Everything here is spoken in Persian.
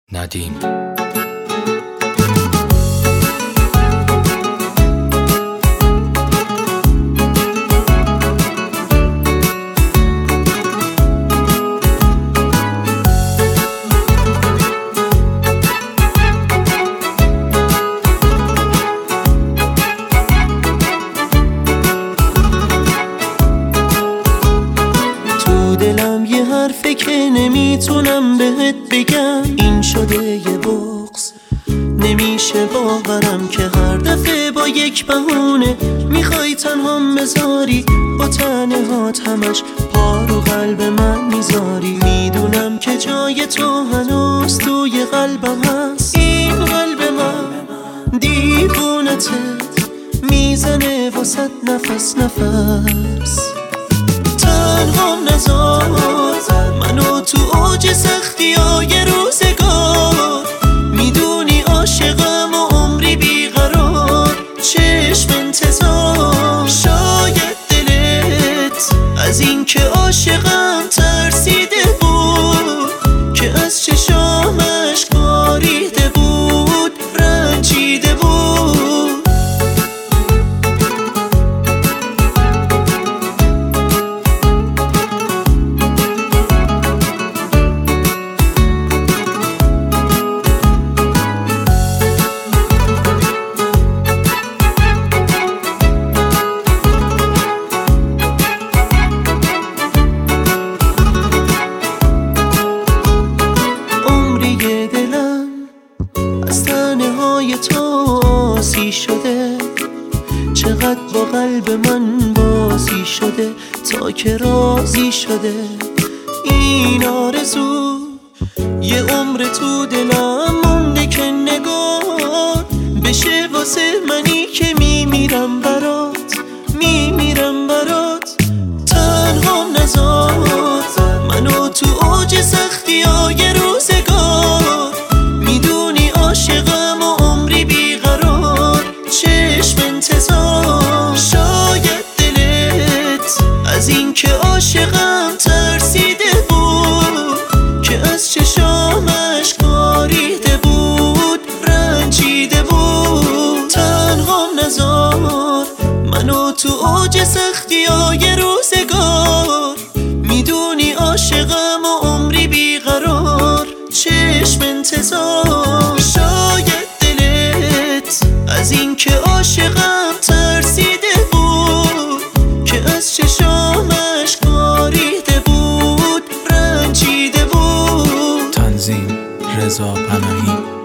ندیم. دلم یه حرفه که نمیتونم بهت بگم، این شده یه بغض. نمیشه باورم که هر دفعه با یک بهونه میخوای تنهام بذاری، با تنهات همش پا رو قلب من میذاری. میدونم که جای تو هنوز توی قلبم هست، این قلب من دیوونته میزنه واسد نفس نفس. تنهام نذار منو تو اوج سختی های روزگار، میدونی عاشقم و عمری بیقرار، چشم انتظار. شاید دلت از این که عاشقم ترسیده بود، که از چشامش کاریده بود، رنجیده بود. تو آسی شده، چقدر با قلب من بازی شده، تا که راضی شده. این آرزو یه عمر تو دلم مونده که نگار بشه واسه منی که میمیرم برات، میمیرم برات. تنهام نذار منو تو اوج سختی های روزگار، میدونی عاشقم و عمری بیقرار، چشم انتظار. شاید دلت از این که عاشقم ترسیده بود، که از چشامش کاریده بود، رنجیده بود. تنهام نذار منو تو اوج سختی های روزگار، میدونی عاشقم و عمری بیقرار، چشم انتظار. شاید دلت از این که عاشقم ترسیده بود، که از چشامش کاریده بود، رنجیده بود. تنظیم رضا پناهی.